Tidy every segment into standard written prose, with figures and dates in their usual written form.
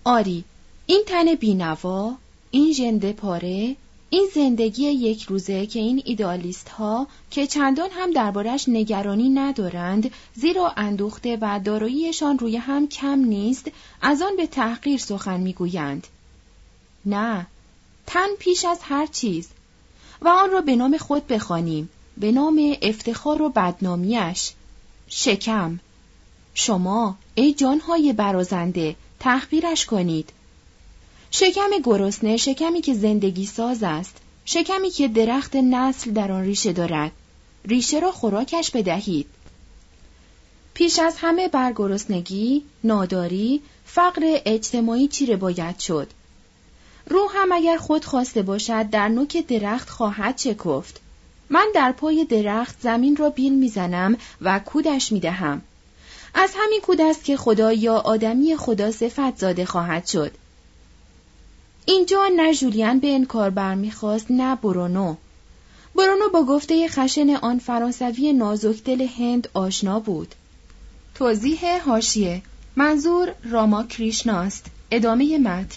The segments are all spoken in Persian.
آری، این تن بینوا، این ژنده پاره، این زندگی یک روزه که این ایدئالیست ها که چندان هم دربارش نگرانی ندارند، زیرا اندوخته و داراییشان روی هم کم نیست، از آن به تحقیر سخن میگویند. نه، تن پیش از هر چیز، و آن را به نام خود بخوانیم، به نام افتخار و بدنامیش. شکم. شما ای جانهای برازنده تحقیرش کنید. شکم گرسنه، شکمی که زندگی ساز است، شکمی که درخت نسل در آن ریشه دارد. ریشه را خوراکش بدهید. پیش از همه بر گرسنگی، ناداری، فقر اجتماعی چیره باید شد. روح هم اگر خود خواسته باشد در نوک درخت خواهد شکفت. من در پای درخت زمین را بیل میزنم و کودش میدهم. از همین کود است که خدا یا آدمی خدا صفت زاده خواهد شد. اینجا نه ژولین به انکار برمیخواست نه برونو. برونو با گفته خشن آن فرانسوی نازکدل هند آشنا بود. توضیح حاشیه: منظور راما کریشناست. ادامه متن.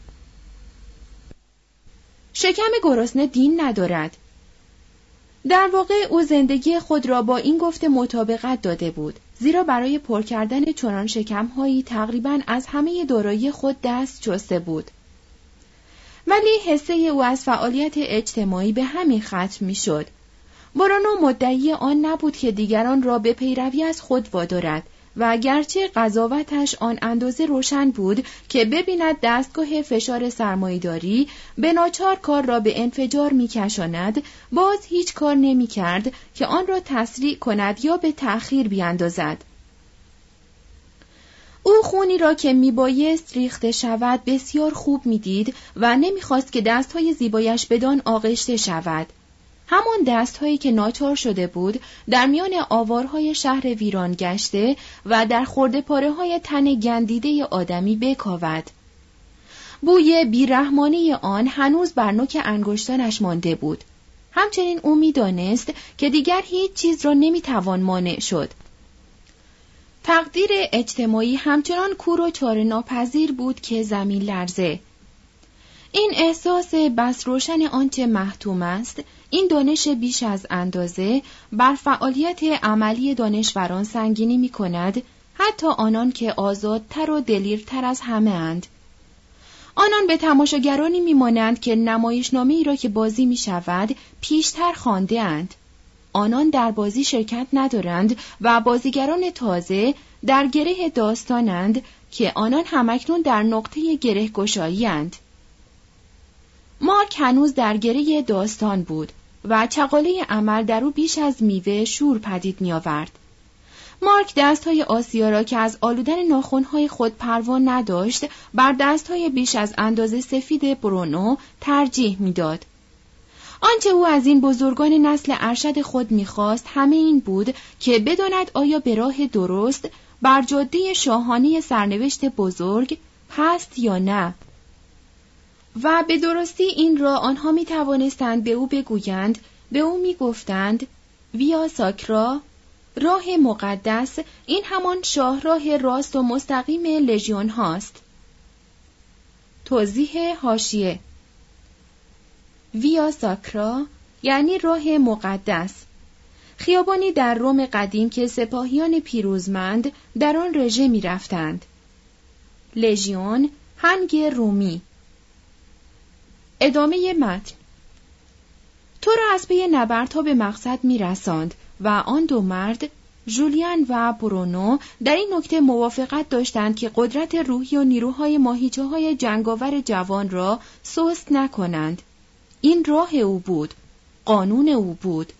شکم گرسنه دین ندارد. در واقع او زندگی خود را با این گفته مطابقت داده بود، زیرا برای پر کردن چنان شکم‌هایی تقریباً از همه دارایی خود دست شسته بود. ولی حصه او از فعالیت اجتماعی به همین ختم می‌شد. برونو مدعی آن نبود که دیگران را به پیروی از خود وادارد و گرچه قضاوتش آن اندازه روشن بود که ببیند دستگاه فشار سرمایه‌داری به ناچار کار را به انفجار می‌کشاند، باز هیچ کار نمی‌کرد که آن را تسریع کند یا به تأخیر بیاندازد. او خونی را که میبایست ریخته شود بسیار خوب میدید و نمیخواست که دستهای زیبایش بدان آغشته شود. همان دستهایی که ناچار شده بود در میان آوارهای شهر ویران گشته و در خرده پاره های تن گندیده آدمی بکاود. بوی بیرحمانه آن هنوز بر نوک انگشتانش مانده بود. همچنین او میدانست که دیگر هیچ چیز را نمیتوان مانع شد. تقدیر اجتماعی همچنان کور و چاره ناپذیر بود که زمین لرزه. این احساس بس روشن آنچه محتوم است، این دانش بیش از اندازه بر فعالیت عملی دانشوران سنگینی می کند، حتی آنان که آزادتر و دلیرتر از همه اند. آنان به تماشاگرانی می مانند که نمایشنامه‌ای را که بازی می شود پیشتر خوانده اند. آنان در بازی شرکت ندارند و بازیگران تازه در گره داستانند که آنان همکنون در نقطه گره گشایی اند. مارک هنوز در گره داستان بود و چغاله عمل در او بیش از میوه شور پدید می آورد. مارک دستهای آسیا را که از آلودن ناخن‌های خود پروا نداشت بر دستهای بیش از اندازه سفید برونو ترجیح می داد. آنچه او از این بزرگان نسل ارشد خود می‌خواست همه این بود که بداند آیا به راه درست بر جاده شاهانه سرنوشت بزرگ هست یا نه. و به درستی این را آنها می‌توانستند به او بگویند، به او می‌گفتند ویا ساکرا، راه مقدس، این همان شاهراه راست و مستقیم لژیون هاست. توضیح حاشیه: ویا ساکرا یعنی راه مقدس، خیابانی در روم قدیم که سپاهیان پیروزمند در آن رژه می رفتند. لژیون، هنگ رومی. ادامه متن. تو را از پی نبردها به مقصد می رساند و آن دو مرد، ژولین و برونو، در این نکته موافقت داشتند که قدرت روحی و نیروهای ماهیچه‌های جنگاور جوان را سست نکنند. این راه او بود، قانون او بود.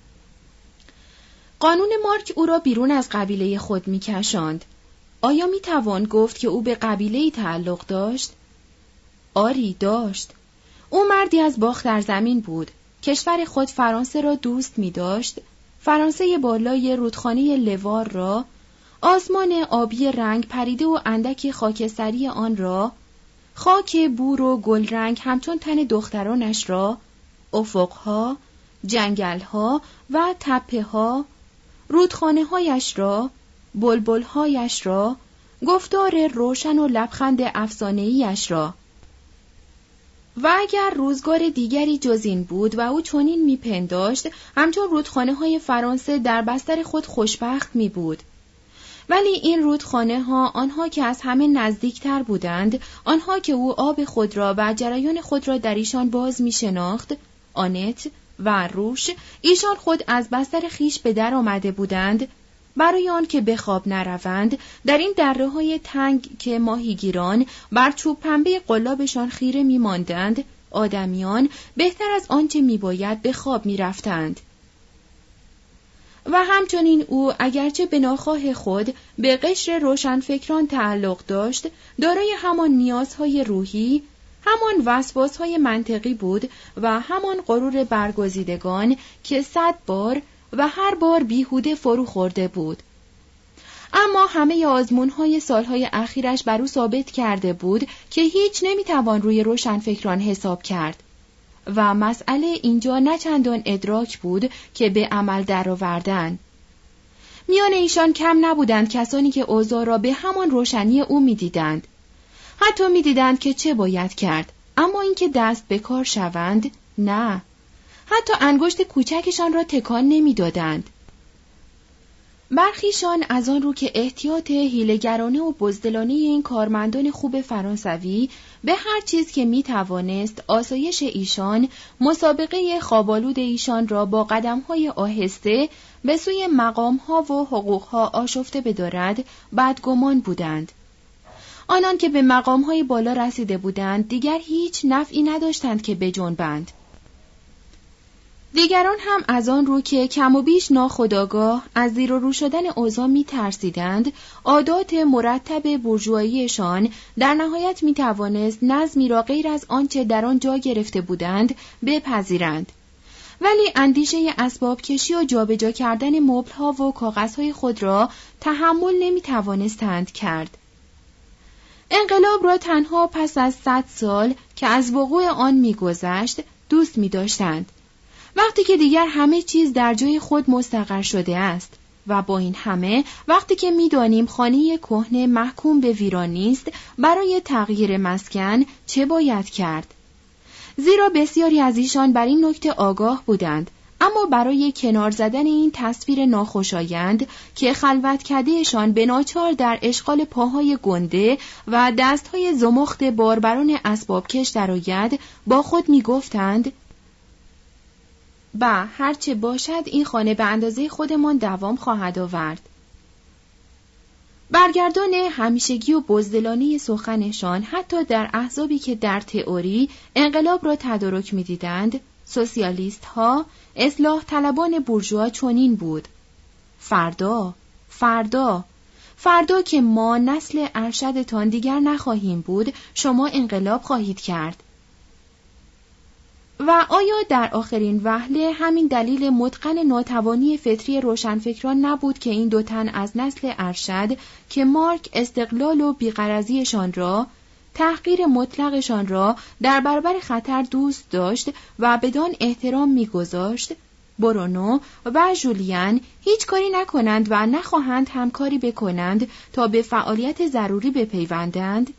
قانون مارک او را بیرون از قبیله خود می‌کشاند. آیا می‌توان گفت که او به قبیله‌ای تعلق داشت؟ آری داشت. او مردی از باختر زمین بود. کشور خود فرانسه را دوست می‌داشت. فرانسه بالای رودخانه لوار را، آسمان آبی رنگ پریده و اندک خاکستری آن را، خاک بور و گل رنگ همچون تن دخترانش را، افقها، جنگلها و تپه‌ها، رودخانه‌هایش را، بلبل‌هایش را، گفتار روشن و لبخند افسانه‌ایش را. و اگر روزگار دیگری جز این بود و او چنین میپنداشت، همچون رودخانه‌های فرانسه در بستر خود خوشبخت می بود. ولی این رودخانه‌ها، آنها که از همه نزدیکتر بودند، آنها که او آب خود را و جریان خود را در ایشان باز می شناخت، آنت و روش، ایشان خود از بستر خیش به در آمده بودند، برای آن که به خواب نروند، در این دره‌های تنگ که ماهیگیران بر چوب پنبه قلابشان خیره می ماندند، آدمیان بهتر از آنچه می باید به خواب می رفتند. و همچنین او اگرچه به ناخواه خود به قشر روشنفکران تعلق داشت، دارای همان نیازهای روحی، همان وسواسهای منطقی بود و همان غرور برگزیدگان که 100 بار و هر بار بیهوده فرو خورده بود. اما همه آزمون‌های سالهای اخیرش بر او ثابت کرده بود که هیچ نمیتوان روی روشنفکران حساب کرد و مسئله اینجا نه چندان ادراک بود که به عمل درآوردن. میان ایشان کم نبودند کسانی که اوضاع را به همان روشنی او می‌دیدند. حتی می‌دیدند که چه باید کرد، اما اینکه دست به کار شوند، نه. حتی انگشت کوچکشان را تکان نمی‌دادند. برخیشان از آن رو که احتیاط حیله‌گرانه و بزدلانه این کارمندان خوب فرانسوی به هر چیز که می‌توانست آسایش ایشان، مسابقه خوابالود ایشان را با قدم‌های آهسته به سوی مقام‌ها و حقوق‌ها آشفته بدارد، بدگمان بودند. آنان که به مقام‌های بالا رسیده بودند دیگر هیچ نفعی نداشتند که بجنبند. دیگران هم از آن رو که کم و بیش ناخودآگاه از زیر و رو شدن اوضاع می‌ترسیدند، عادات مرتب بورژوایی‌شان در نهایت می‌توانست نظمی را غیر از آنچه در آن جا گرفته بودند بپذیرند. ولی اندیشه اسباب کشی و جابجا کردن مبل‌ها و کاغذهای خود را تحمل نمی‌توانستند کرد. انقلاب را تنها پس از 100 سال که از وقوع آن می‌گذشت دوست می‌داشتند، وقتی که دیگر همه چیز در جای خود مستقر شده است. و با این همه وقتی که می‌دانیم خانه کهنه محکوم به ویرانی است، برای تغییر مسکن چه باید کرد؟ زیرا بسیاری از ایشان بر این نکته آگاه بودند، اما برای کنار زدن این تصویر ناخوشایند که خلوتکده‌شان به ناچار در اشغال پاهای گنده و دستهای زمخت باربران اسبابکش درآید، با خود می‌گفتند: هرچه باشد این خانه به اندازه خودمان دوام خواهد آورد. برگردان همیشگی و بزدلانه سخنشان حتی در احزابی که در تئوری انقلاب را تدارک می‌دیدند، سوسیالیست ها، اصلاح طلبان بورژوا چنین بود: فردا، فردا، فردا که ما نسل ارشدتان دیگر نخواهیم بود، شما انقلاب خواهید کرد. و آیا در آخرین وهله همین دلیل متقن ناتوانی فطری روشنفکران نبود که این 2 تن از نسل ارشد که مارک استقلال و بیغرضیشان را، تحقیر مطلقشان را در برابر خطر دوست داشت و بدان احترام می‌گذاشت، برونو و ژولین هیچ کاری نکنند و نخواهند همکاری بکنند تا به فعالیت ضروری بپیوندند؟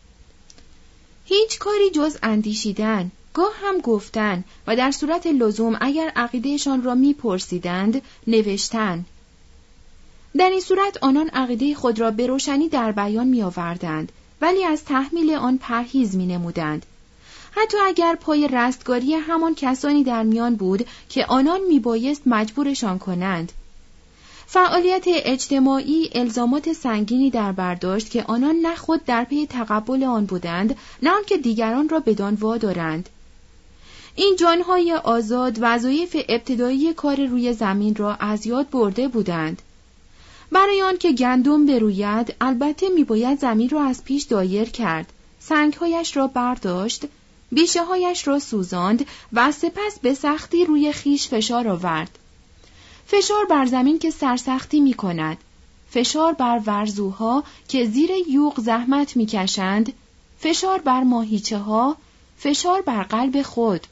هیچ کاری جز اندیشیدن، گاه هم گفتن و در صورت لزوم اگر عقیدهشان را می‌پرسیدند، نوشتن. در این صورت آنان عقیده خود را به روشنی در بیان می‌آوردند، ولی از تحمیل آن پرهیز می‌نمودند. حتی اگر پای رستگاری همان کسانی در میان بود که آنان میبایست مجبورشان کنند. فعالیت اجتماعی الزامات سنگینی در برداشت که آنان نه خود در پی تقبل آن بودند، نه آنکه دیگران را بدان وادارند. این جانهای آزاد وظایف ابتدایی کار روی زمین را از یاد برده بودند. برای آن که گندم بروید، البته میباید زمین را از پیش دایر کرد، سنگهایش را برداشت، بیشه هایش را سوزاند و سپس به سختی روی خیش فشار آورد. فشار بر زمین که سرسختی می کند، فشار بر ورزوها که زیر یوغ زحمت می کشند، فشار بر ماهیچه ها، فشار بر قلب خود.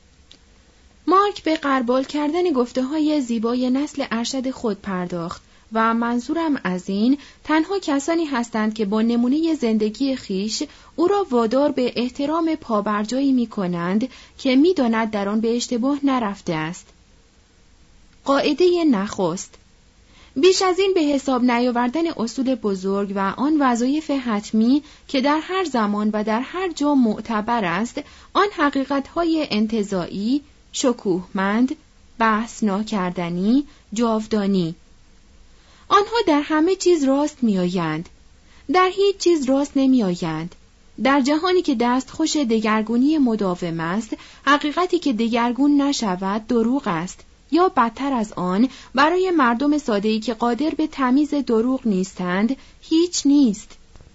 مارک به غربال کردن گفته های زیبای نسل ارشد خود پرداخت و منظورم از این تنها کسانی هستند که با نمونه زندگی خیش او را وادار به احترام پابرجایی می کنند که می داند در آن به اشتباه نرفته است. قاعده نخست: بیش از این به حساب نیاوردن اصول بزرگ و آن وظایف حتمی که در هر زمان و در هر جا معتبر است، آن حقیقت‌های انتزاعی، شکوهمند، بحث ناکردنی، جاودانی. آنها در همه چیز راست می‌آیند، در هیچ چیز راست نمی‌آیند. در جهانی که دستخوش دگرگونی مداوم است، حقیقتی که دگرگون نشود دروغ است، یا بدتر از آن برای مردم ساده‌ای که قادر به تمیز دروغ نیستند هیچ نیست.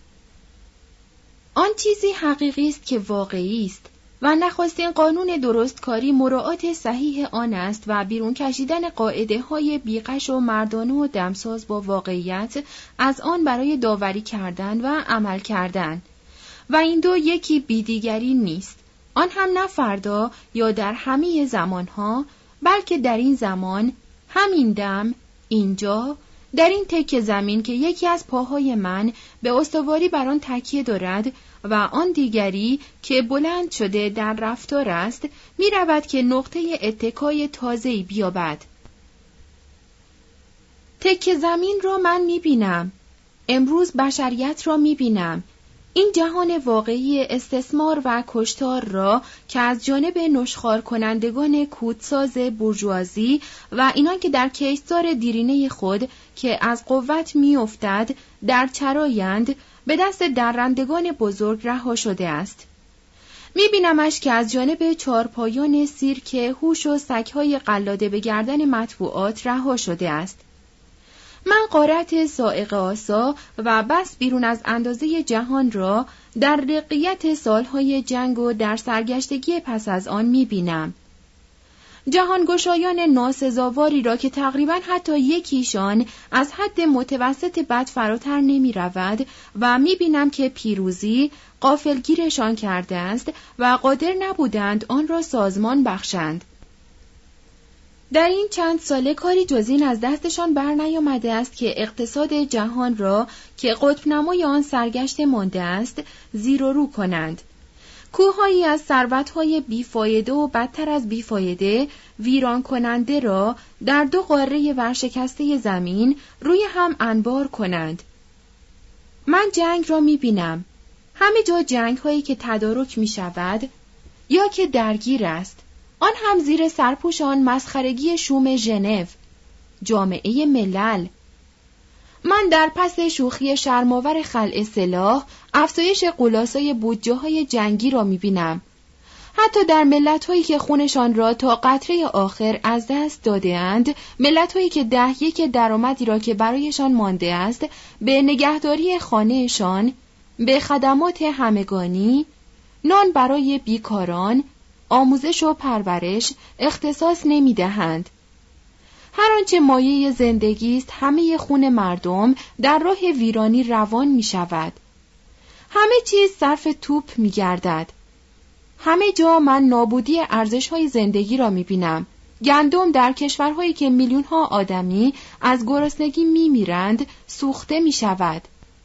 آن چیزی حقیقی است که واقعی است و نخستین قانون درستکاری مراعات صحیح آن است و بیرون کشیدن قاعده‌های بیغش و مردانه و دمساز با واقعیت از آن برای داوری کردن و عمل کردن. و این دو یکی بی دیگری نیست، آن هم نه فردا یا در همه زمانها، بلکه در این زمان، همین دم، اینجا، در این تکه زمین که یکی از پاهای من به استواری بر آن تکیه دارد و آن دیگری که بلند شده در رفتار است، می رود که نقطه اتکای تازه‌ای بیابد. تکه زمین را من می بینم. امروز بشریت را می بینم. این جهان واقعی استثمار و کشتار را که از جانب نشخوار کنندگان کودساز بورژوازی و اینان که در کشتزار دیرینه خود که از قوت می افتد در چرایند به دست درندگان بزرگ رها شده است. می بینمش که از جانب چارپایان سیرک هوش و سگ‌های قلاده به گردن مطبوعات رها شده است. من غارت سائق آسا و بس بیرون از اندازه جهان را در رقیت سالهای جنگ و در سرگشتگی پس از آن می‌بینم. جهانگشایان ناسزاواری را که تقریباً حتی یکیشان از حد متوسط بد فراتر نمی‌رود و می‌بینم که پیروزی غافلگیرشان کرده است و قادر نبودند آن را سازمان بخشند. در این چند ساله کاری جز این از دستشان بر نیامده است که اقتصاد جهان را که قطب نمای آن سرگشته مانده است زیر و رو کنند. کوههایی از ثروت‌های بیفایده و بدتر از بیفایده ویران کننده را در دو قاره ورشکسته زمین روی هم انبار کنند. من جنگ را می‌بینم. همه جا جنگ‌هایی که تدارک می‌شود یا که درگیر است. آن هم زیر سرپوش آن مسخرگی شوم ژنو، جامعه ملل. من در پس شوخی شرم‌آور خلع سلاح افزایش قلاسای بودجه‌های جنگی را می‌بینم. حتی در ملت‌هایی که خونشان را تا قطره آخر از دست داده‌اند، ملت‌هایی که 10 درآمدی را که برایشان مانده است به نگهداری خانه‌شان، به خدمات همگانی، نان برای بیکاران، آموزش و پرورش اختصاص نمی‌دهند. هر آنچه مایه زندگی است همه خون مردم در راه ویرانی روان می‌شود. همه چیز صرف توپ می‌گردد. همه جا من نابودی ارزش‌های زندگی را می‌بینم. گندم در کشورهایی که میلیون‌ها آدمی از گرسنگی می‌میرند سوخته می‌شود.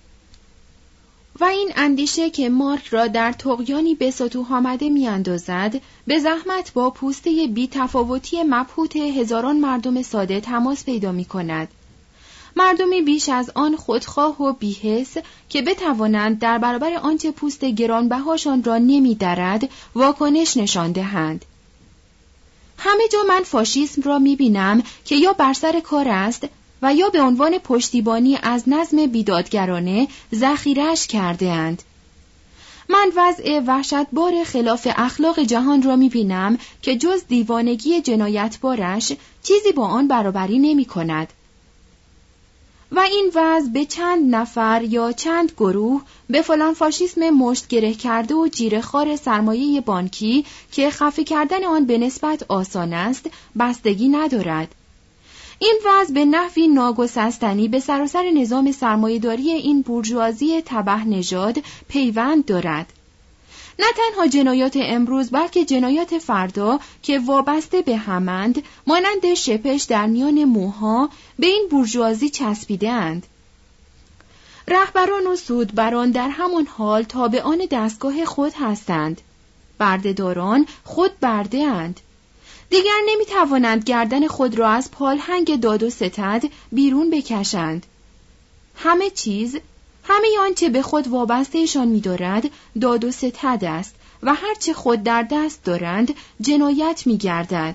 و این اندیشه که مارک را در طغیانی به سطوح آمده می‌اندازد، به زحمت با پوسته بی تفاوتی مبهوت هزاران مردم ساده تماس پیدا می‌کند. مردمی بیش از آن خودخواه و بی‌حس که بتوانند در برابر آنچه پوست گرانبهاشان را نمی‌درد واکنش نشان دهند. همه جا من فاشیسم را می‌بینم که یا بر سر کار است و یا به عنوان پشتیبانی از نظم بیدادگرانه ذخیره‌اش کرده‌اند. من وضع وحشتبار خلاف اخلاق جهان را می‌بینم که جز دیوانگی جنایتبارش چیزی با آن برابری نمی‌کند. و این وضع به چند نفر یا چند گروه به فلان فاشیسم مشت گره کرده و جیره‌خوار سرمایه بانکی که خفه کردن آن به نسبت آسان است بستگی ندارد. این وضع به نحوی ناگسستنی به سراسر نظام سرمایه‌داری این بورژوازی تبه نژاد پیوند دارد. نه تنها جنایات امروز بلکه جنایات فردا که وابسته به همند مانند شپش در میان موها به این بورژوازی چسبیده‌اند. رهبران و سودبران در همان حال تابعان دستگاه خود هستند. بردهداران خود برده اند. دیگر نمی توانند گردن خود را از پالهنگ داد و ستد بیرون بکشند. همه چیز، همه آنچه به خود وابستهشان می دارد داد و ستد است و هرچه خود در دست دارند جنایت می گردد.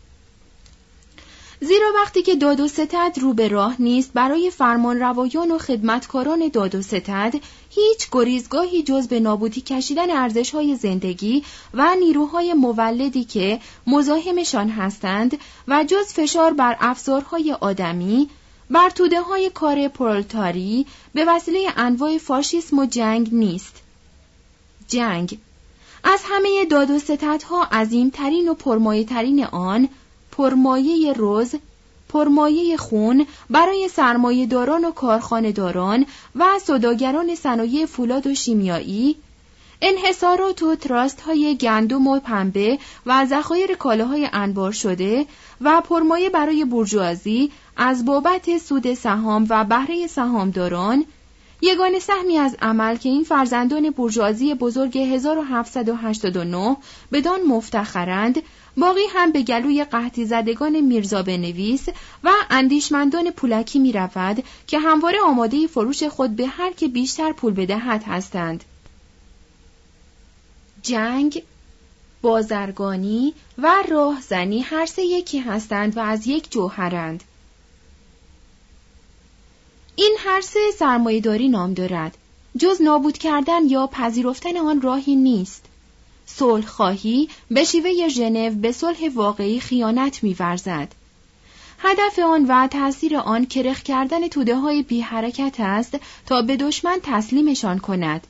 زیرا وقتی که داد و ستد رو به راه نیست برای فرمانروایان و خدمتکاران داد و ستد هیچ گریزگاهی جز به نابودی کشیدن ارزش‌های زندگی و نیروهای مولدی که مزاحمشان هستند و جز فشار بر افزارهای آدمی، بر توده‌های کار پرولتاری به وسیله انواع فاشیسم و جنگ نیست. جنگ از همه داد و ستدها عظیمترین و پرمایه‌ترین آن، پرمایه روز، پرمایه خون برای سرمایه‌داران و کارخانه‌داران و سوداگران صنایع فولاد و شیمیایی، انحصارات و تراست‌های گندم و پنبه و ذخایر کالاهای انبار شده و پرمایه برای بورژوازی از بابت سود سهام و بهره سهامداران، یگانه سهمی از عمل که این فرزندان بورژوازی بزرگ 1789 بدان مفتخرند، باقی هم به گلوی قحطی زدگان میرزا بنویس و اندیشمندان پولکی می رود که همواره آماده فروش خود به هر که بیشتر پول بدهد هستند. جنگ، بازرگانی و راهزنی هر سه یکی هستند و از یک جوهرند. این هر سه سرمایه‌داری نام دارد. جز نابود کردن یا پذیرفتن آن راهی نیست. صلح خواهی به شیوه ژنو به صلح واقعی خیانت می‌ورزد. هدف آن و تأثیر آن کرخ کردن توده‌های بی حرکت است تا به دشمن تسلیمشان کند.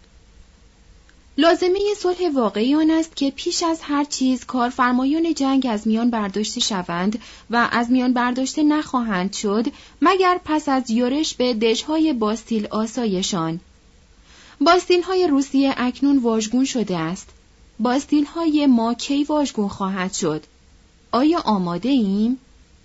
لازمه صلح واقعی آن است که پیش از هر چیز کارفرمایان جنگ از میان برداشته شوند و از میان برداشته نخواهند شد مگر پس از یورش به دژهای باستیل آسایشان. باستیل‌های روسیه اکنون واژگون شده است. باستیل‌های ما کی واژگون خواهد شد؟ آیا آماده ایم؟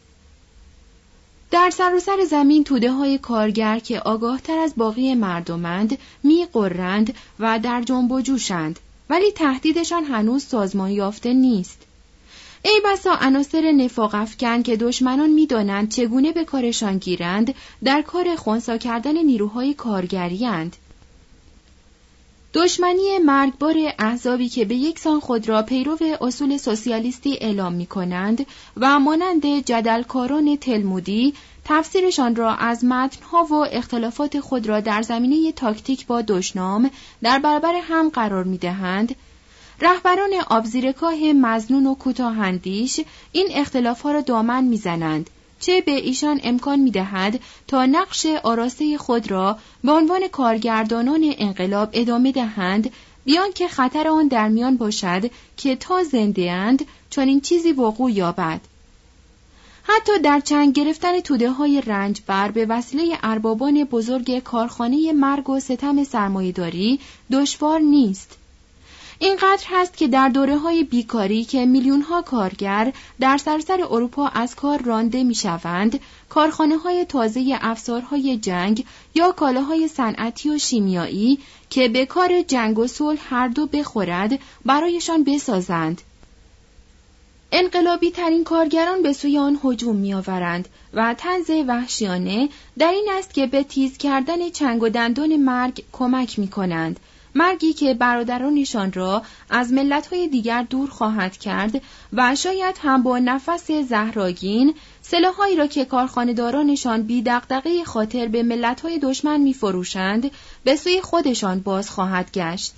در سراسر زمین توده‌های کارگر که آگاهتر از باقی مردمند می‌غرند و در جنب و جوشند، ولی تهدیدشان هنوز سازمان یافته نیست. ای بسا عناصر نفاق افکن که دشمنان می‌دانند چگونه به کارشان گیرند، در کار خنثی کردن نیروهای کارگری‌اند. دشمنی مرگبار احزابی که به یکسان خود را پیرو اصول سوسیالیستی اعلام می‌کنند و مانند جدلکاران تلمودی تفسیرشان را از متن‌ها و اختلافات خود را در زمینه تاکتیک با دشنام در برابر هم قرار می‌دهند، رهبران آبزیرکاه مظنون و کوتاه‌اندیش این اختلاف‌ها را دامن می‌زنند، چه به ایشان امکان می‌دهد تا نقش آراسته خود را به عنوان کارگردانان انقلاب ادامه دهند، بیان که خطر آن در میان باشد که تا زنده اند چون این چیزی وقوع یابد. حتی در چنگ گرفتن توده‌های رنجبر به وسیله اربابان بزرگ کارخانه مرگ و ستم سرمایه‌داری دشوار نیست. اینقدر هست که در دوره‌های بیکاری که میلیون‌ها کارگر در سراسر اروپا از کار رانده می‌شوند، کارخانه‌های تازه افزارهای جنگ یا کالاهای صنعتی و شیمیایی که به کار جنگ و صلح هر دو بخورد برایشان بسازند. انقلابی ترین کارگران به سوی آن هجوم می‌آورند و طنز وحشیانه در این است که به تیز کردن چنگ و دندان مرگ کمک می‌کنند، مرگی که برادرانشان را از ملت‌های دیگر دور خواهد کرد و شاید هم با نفس زهراگین سلاح‌هایی را که کارخانه‌دارانشان بی دغدغه خاطر به ملت‌های دشمن می‌فروشند به سوی خودشان باز خواهد گشت.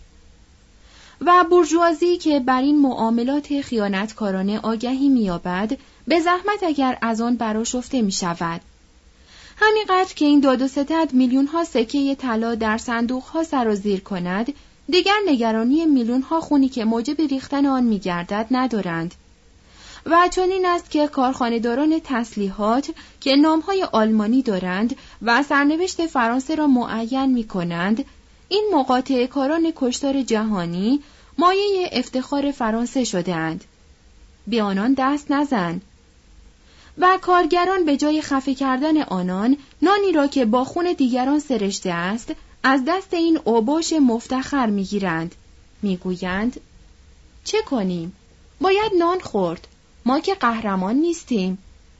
و بورژوازی که بر این معاملات خیانتکارانه آگهی می‌یابد، به زحمت اگر از آن برآشفته می‌شود. همینقدر که این داد و ستد میلیون‌ها سکه طلا در صندوق‌ها سرازیر کند، دیگر نگرانی میلیون‌ها خونی که موجب ریختن آن می‌گردد ندارند. و چنین است که کارخانه‌داران تسلیحات که نام‌های آلمانی دارند و سرنوشت فرانسه را معین می‌کنند، این مقاطعه‌کاران کشتار جهانی مایه افتخار فرانسه شده‌اند. به آنان دست نزن. و کارگران به جای خفه کردن آنان، نانی را که با خون دیگران سرشته است، از دست این اوباش مفتخر می‌گیرند. می‌گویند چه کنیم؟ باید نان خورد. ما که قهرمان نیستیم.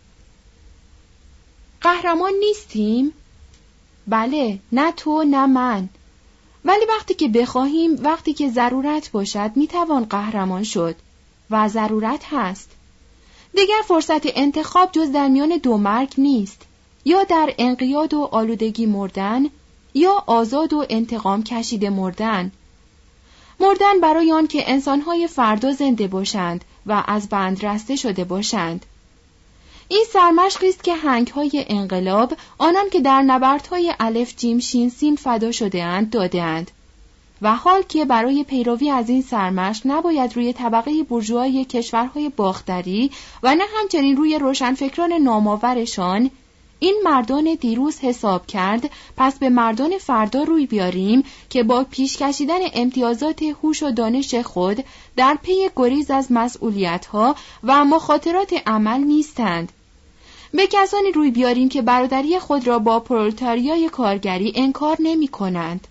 قهرمان نیستیم؟ بله، نه تو نه من. ولی وقتی که بخواهیم، وقتی که ضرورت باشد، میتوان قهرمان شد. و ضرورت هست. دیگر فرصت انتخاب جز در میان دو مرگ نیست. یا در انقیاد و آلودگی مردن، یا آزاد و انتقام کشیده مردن. مردن برای آن که انسانهای فردا زنده باشند و از بند رسته شده باشند. این سرمشقی است که هنگ‌های انقلاب، آنان که در نبردهای الف جیم شین سین فدا شده‌اند، داده‌اند. و حال که برای پیروی از این سرمشق نباید روی طبقه بورژوایی کشورهای باختری و نه همچنین روی روشنفکران نامآورشان، این مردان دیروز حساب کرد، پس به مردان فردا روی بیاریم که با پیش کشیدن امتیازات هوش و دانش خود در پی گریز از مسئولیت‌ها و مخاطرات عمل نیستند. به کسانی روی بیاریم که برادری خود را با پرولتاریای کارگری انکار نمی‌کنند.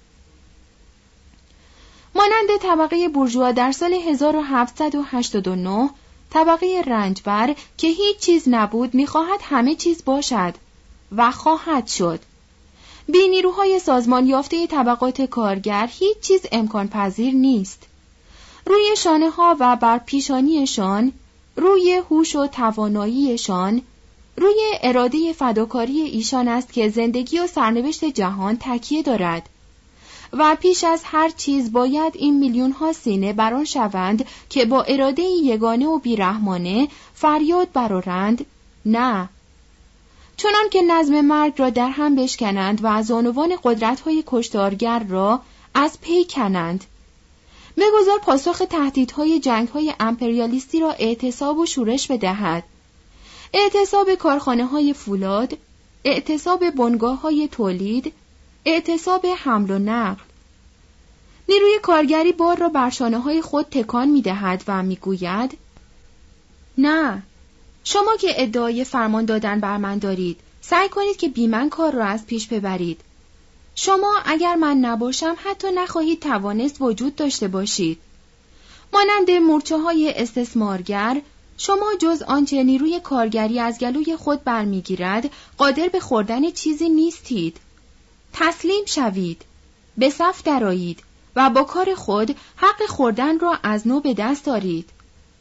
مانند طبقه بورژوا در سال 1789، طبقه رنجبر که هیچ چیز نبود می‌خواهد همه چیز باشد و خواهد شد. بی نیروهای سازمان یافته طبقات کارگر هیچ چیز امکان پذیر نیست. روی شانه ها و بر پیشانیشان، روی هوش و تواناییشان، روی اراده فداکاری ایشان است که زندگی و سرنوشت جهان تکیه دارد. و پیش از هر چیز باید این میلیون ها سینه بران شوند که با اراده یگانه و بیرحمانه فریاد برآورند: نه! چنان که نظم مرگ را در هم بشکنند و از عنوان قدرت‌های کشتارگر را از پی کنند. بگذار پاسخ تهدیدهای جنگ‌های امپریالیستی را اعتصاب و شورش بدهد. اعتصاب کارخانه‌های فولاد، اعتصاب بنگاه‌های تولید، اعتصاب حمل و نقل. نیروی کارگری بار را بر شانه‌های خود تکان می‌دهد و می‌گوید: نه! شما که ادعای فرمان دادن بر من دارید، سعی کنید که بی من کار را از پیش ببرید. شما اگر من نباشم حتی نخواهید توانست وجود داشته باشید. مانند مورچه‌های استثمارگر، شما جز آنچه نیروی کارگری از گلوی خود برمیگیرد، قادر به خوردن چیزی نیستید. تسلیم شوید، به صف درآیید و با کار خود حق خوردن را از نو به دست آرید.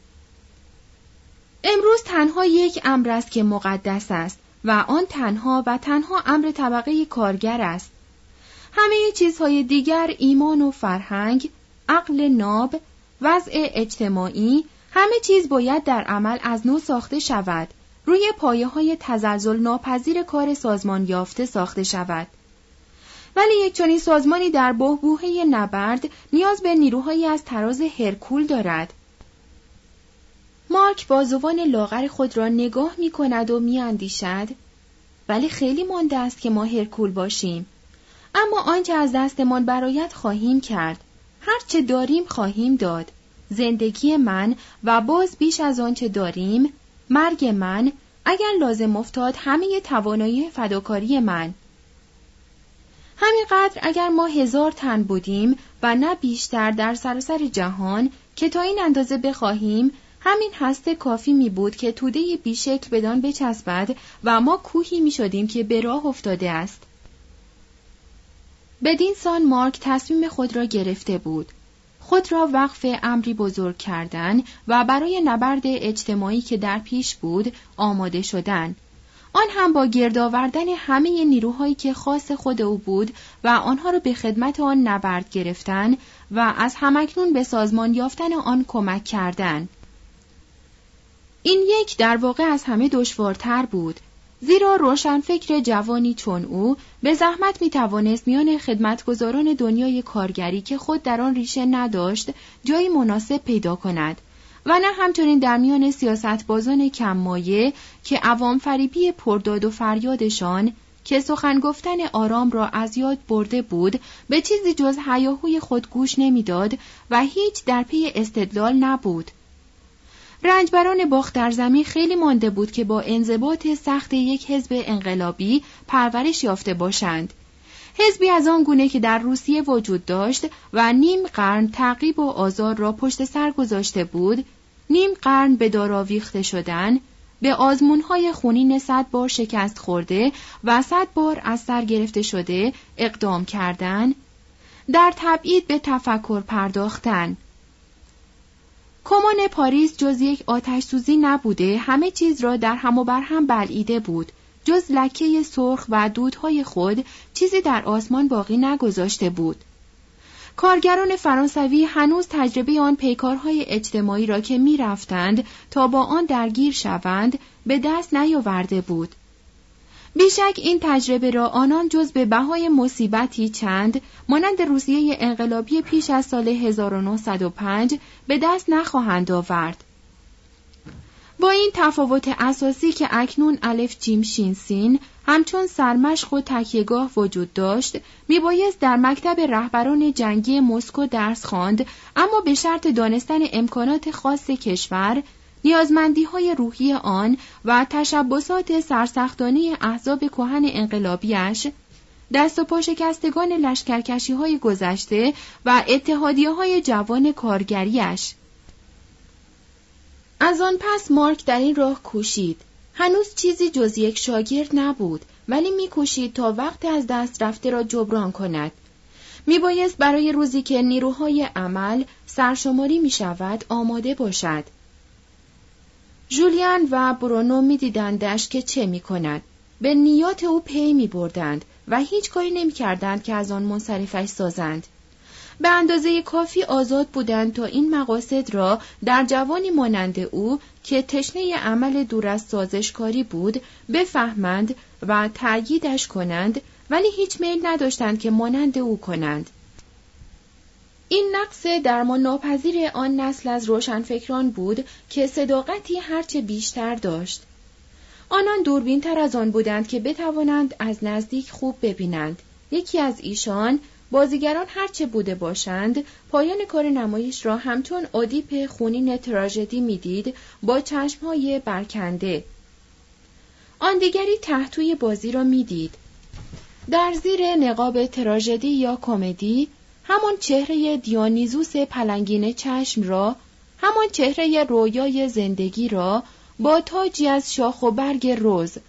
امروز تنها یک امر است که مقدس است و آن تنها و تنها امر طبقه کارگر است. همه چیزهای دیگر، ایمان و فرهنگ، عقل ناب، وضع اجتماعی، همه چیز باید در عمل از نو ساخته شود، روی پایه‌های تزلزل ناپذیر کار سازمان یافته ساخته شود. ولی یک چنین سازمانی در بحبوحه نبرد نیاز به نیروهایی از طراز هرکول دارد. مارک بازوان لاغر خود را نگاه می کند و می اندیشد: ولی خیلی مانده است که ما هرکول باشیم. اما آنچه از دستمان برآید خواهیم کرد. هر چه داریم خواهیم داد. زندگی من و باز بیش از آنچه داریم، مرگ من، اگر لازم افتاد همه توانایی فداکاری من. همینقدر اگر ما 1000 تن بودیم و نه بیشتر در سراسر جهان که تا این اندازه بخواهیم، همین هسته کافی می بود که توده بیشکل بدان بچسبد و ما کوهی می شدیم که به راه افتاده است. بدین سان مارک تصمیم خود را گرفته بود. خود را وقف امری بزرگ کردن و برای نبرد اجتماعی که در پیش بود آماده شدن. آن هم با گرد آوردن همه نیروهایی که خاص خود او بود و آنها را به خدمت آن نبرد گرفتن و از همکنون به سازمان یافتن آن کمک کردن. این یک در واقع از همه دشوارتر بود، زیرا روشنفکر جوانی چون او به زحمت می توانست میان خدمتگزاران دنیای کارگری که خود در آن ریشه نداشت جایی مناسب پیدا کند و نه همچنین در میان سیاستبازان کم مایه که عوام فریبی پرداد و فریادشان که سخن گفتن آرام را از یاد برده بود به چیزی جز هیاهوی خود گوش نمیداد و هیچ در پی استدلال نبود. رنجبران باخترزمی خیلی مانده بود که با انضباط سخت یک حزب انقلابی پرورش یافته باشند. حزبی از آن گونه که در روسیه وجود داشت و نیم قرن تعقیب و آزار را پشت سر گذاشته بود، نیم قرن به دار آویخته شدن، به آزمون‌های خونین 100 بار شکست خورده و 100 بار از سر گرفته شده اقدام کردن، در تبعید به تفکر پرداختن. کمان پاریس جز یک آتش سوزی نبوده، همه چیز را در هم و بر هم بلعیده بود. جز لکه سرخ و دودهای خود چیزی در آسمان باقی نگذاشته بود. کارگران فرانسوی هنوز تجربه آن پیکارهای اجتماعی را که می رفتند تا با آن درگیر شوند به دست نیاورده بود. بیشک این تجربه را آنان جز به بهای مصیبتی چند مانند روسیه انقلابی پیش از سال 1905 به دست نخواهند آورد. با این تفاوت اساسی که اکنون الف جیم شین سین همچون سرمشق و تکیهگاه وجود داشت، میبایست در مکتب رهبران جنگی مسکو درس خواند، اما به شرط دانستن امکانات خاص کشور، نیازمندی‌های روحی آن و تشبثات سرسختانه احزاب کهن انقلابیش، دست و پا شکستگان لشکرکشی‌های گذشته و اتحادیه‌های جوان کارگریش. از آن پس مارک در این راه کوشید. هنوز چیزی جز یک شاگرد نبود، ولی می‌کوشید تا وقت از دست رفته را جبران کند. میبایست برای روزی که نیروهای عمل سرشماری می‌شود آماده باشد. ژولیان و برونو می‌دیدندش که چه می‌کند. به نیات او پی می‌بردند و هیچ کاری نمی‌کردند که از آن منصرفش سازند. به اندازه کافی آزاد بودند تا این مقاصد را در جوانی مانند او که تشنه عمل دور از سازشکاری بود بفهمند و تأییدش کنند، ولی هیچ میل نداشتند که مانند او کنند. این نقص درمان ناپذیر آن نسل از روشنفکران بود که صداقتی هرچه بیشتر داشت. آنان دوربین‌تر از آن بودند که بتوانند از نزدیک خوب ببینند. یکی از ایشان، بازیگران هرچه بوده باشند، پایان کار نمایش را همچون اودیپ خونین تراژدی می‌دید با چشم‌های برکنده. آن دیگری تحتوی بازی را می‌دید. در زیر نقاب تراژدی یا کمدی، همان چهره دیونیزوس پلنگین چشم را، همان چهره رویای زندگی را با تاجی از شاخ و برگ رز.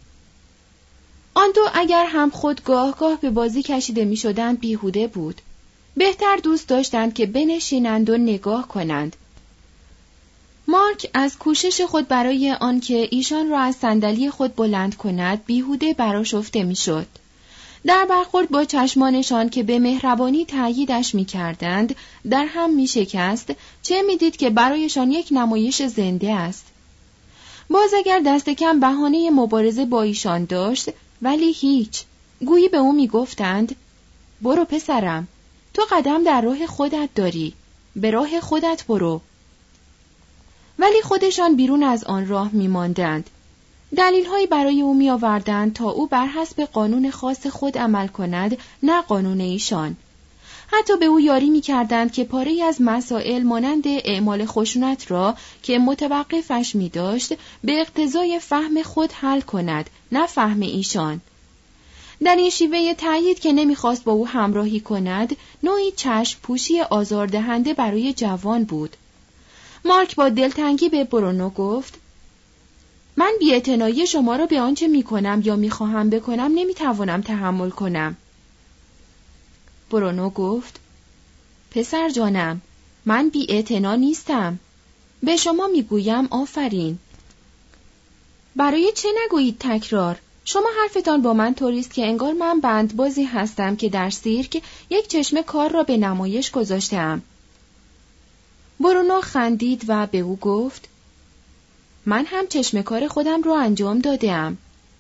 آن دو اگر هم خود گاه به بازی کشیده می شدند بیهوده بود. بهتر دوست داشتند که بنشینند و نگاه کنند. مارک از کوشش خود برای آنکه ایشان را از صندلی خود بلند کند بیهوده برآشفته می شد. در برخورد با چشمانشان که به مهربانی تأییدش می کردند در هم می شکست، چه می دید که برایشان یک نمایش زنده است. باز اگر دست کم بهانه مبارزه با ایشان داشت، ولی هیچ. گویی به او می گفتند برو پسرم، تو قدم در راه خودت داری، به راه خودت برو. ولی خودشان بیرون از آن راه می ماندند. دلیل‌هایی برای او می آوردند تا او بر حسب قانون خاص خود عمل کند، نه قانون ایشان. حتی به او یاری می کردند که پاره‌ای از مسائل مانند اعمال خشونت را که متوقفش می داشت به اقتضای فهم خود حل کند، نه فهم ایشان. در این شیوه تأیید که نمی‌خواست با او همراهی کند، نوعی چشم پوشی آزاردهنده برای جوان بود. مارک با دلتنگی به برونو گفت: من بی‌اعتنایی شما را به آنچه می‌کنم یا می‌خواهم بکنم نمی‌توانم تحمل کنم. برونو گفت: پسر جانم، من بی‌اعتنا نیستم. به شما می‌گویم آفرین. برای چه نگویید تکرار؟ شما حرفتان با من طوریست که انگار من بندبازی هستم که در سیرک یک چشمه کار را به نمایش گذاشتم. برونو خندید و به او گفت: من هم چشمه کار خودم را انجام دادم.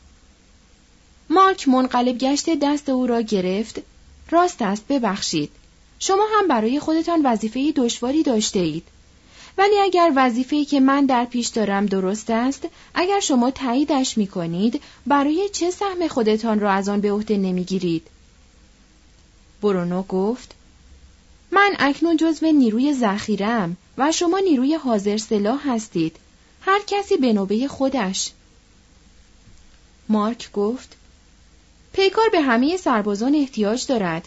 مارک منقلب گشته دست او را گرفت. راست است، ببخشید. شما هم برای خودتان وظیفه دشواری داشته اید. ولی اگر وظیفه‌ای که من در پیش دارم درست است، اگر شما تاییدش می‌کنید، برای چه سهم خودتان را از آن به عهده نمی‌گیرید؟ برونو گفت: من اکنون جزو نیروی ذخیره‌ام و شما نیروی حاضر سلاح هستید. هر کسی به نوبه خودش. مارک گفت: پیکار به همه سربازان احتیاج دارد.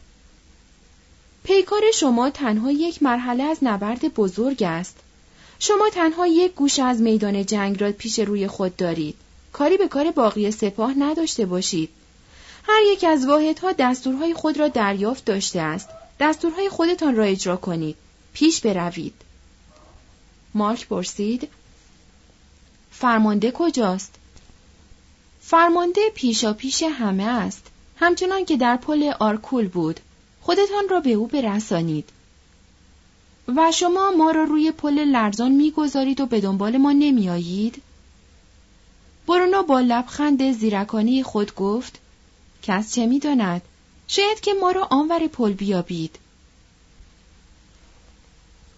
پیکار شما تنها یک مرحله از نبرد بزرگ است. شما تنها یک گوشه از میدان جنگ را پیش روی خود دارید. کاری به کار باقی سپاه نداشته باشید. هر یک از واحدها دستورهای خود را دریافت داشته است. دستورهای خودتان را اجرا کنید. پیش بروید. مارک پرسید: فرمانده کجاست؟ فرمانده پیشاپیش همه است. همچنان که در پل آرکول بود. خودتان را به او برسانید. و شما ما را روی پل لرزان می‌گذارید و به دنبال ما نمی‌آیید؟ برونو با لبخند زیرکانه خود گفت: کس چه می‌داند؟ شاید که ما را آنور پل بیابید.